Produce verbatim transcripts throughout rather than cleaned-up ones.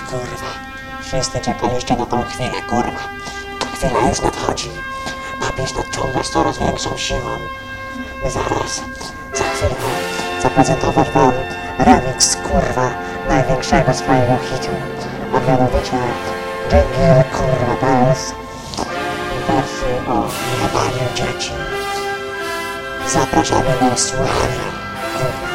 kurwa. Wszyscy czekaliście na tą chwilę, kurwa. Ta chwila już nadchodzi. Napisz nadciąga z coraz większą siłą. Zaraz, za chwilę zaprezentować wam remix, kurwa, największego swojego hitu. A mianowicie Jingle, kurwa, Bells w wersji o jebaniu dzieci. Zapraszamy do słuchania, kurwa.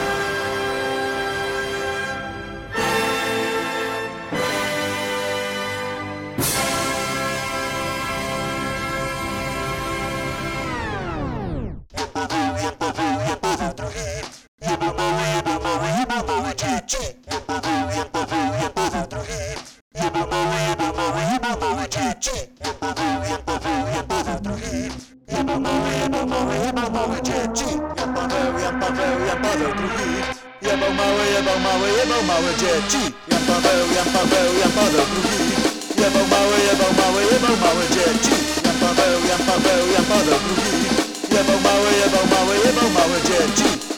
Jebał małe, jebał małe, jebał małe dzieci. Jan Paweł, Jan Paweł, Jan Paweł drugi. Jebał małe, jebał małe, jebał małe dzieci. Jan Paweł, Jan Paweł, Jan Paweł drugi. Jebał małe, jebał małe, jebał małe dzieci.